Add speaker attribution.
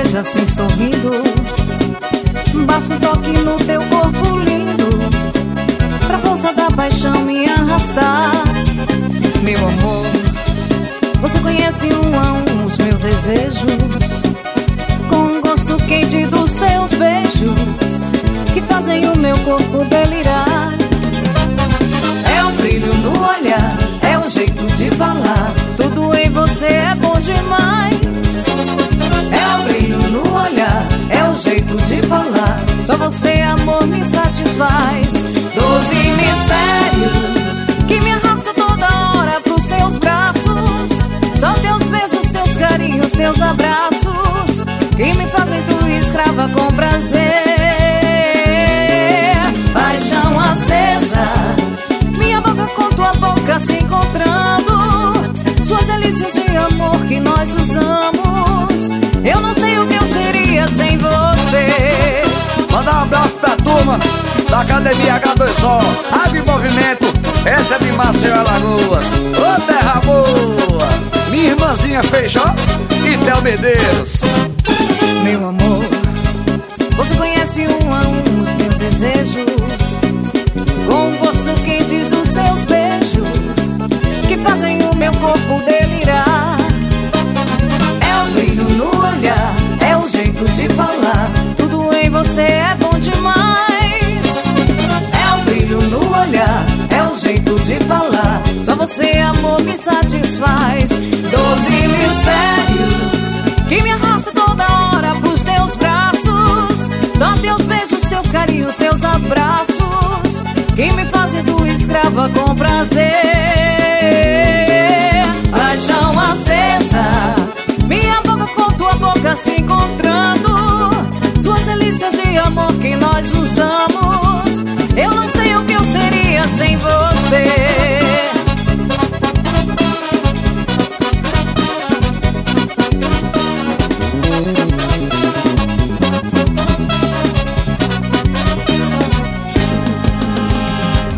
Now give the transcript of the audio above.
Speaker 1: veja assim sorrindo. Basta um toque no teu corpo lindo pra força da paixão me arrastar. Meu amor, você conhece um a um os meus desejos, com o gosto quente dos teus beijos que fazem o meu corpo delirar. É o brilho no olhar, é o jeito de falar, tudo em você é bom demais. É o brilho no olhar, é o jeito de falar, só você, amor, me satisfaz. Doce mistério que me arrasta toda hora pros teus braços, só teus beijos, teus carinhos, teus abraços que me fazem tua escrava com prazer. Paixão acesa, minha boca com tua boca se encontrando, suas delícias de amor que nós usamos. Eu não sei o que eu seria sem você.
Speaker 2: Manda um abraço pra turma da Academia H2O, Água em Movimento. Essa é de Maceió, Alagoas. Ô terra boa, minha irmãzinha Feijó e Théo Medeiros.
Speaker 1: Meu amor, você conhece um a um os meus desejos, com o gosto quente dos teus beijos que fazem o meu corpo delirar. É o brilho no olhar, é o jeito de falar, tudo em você é bom demais. É o brilho no olhar, é o jeito de falar, só você, amor, me satisfaz. Doce mistério que me arrasta toda hora pros teus braços, só teus beijos, teus carinhos, teus abraços que me fazem tua escrava com prazer.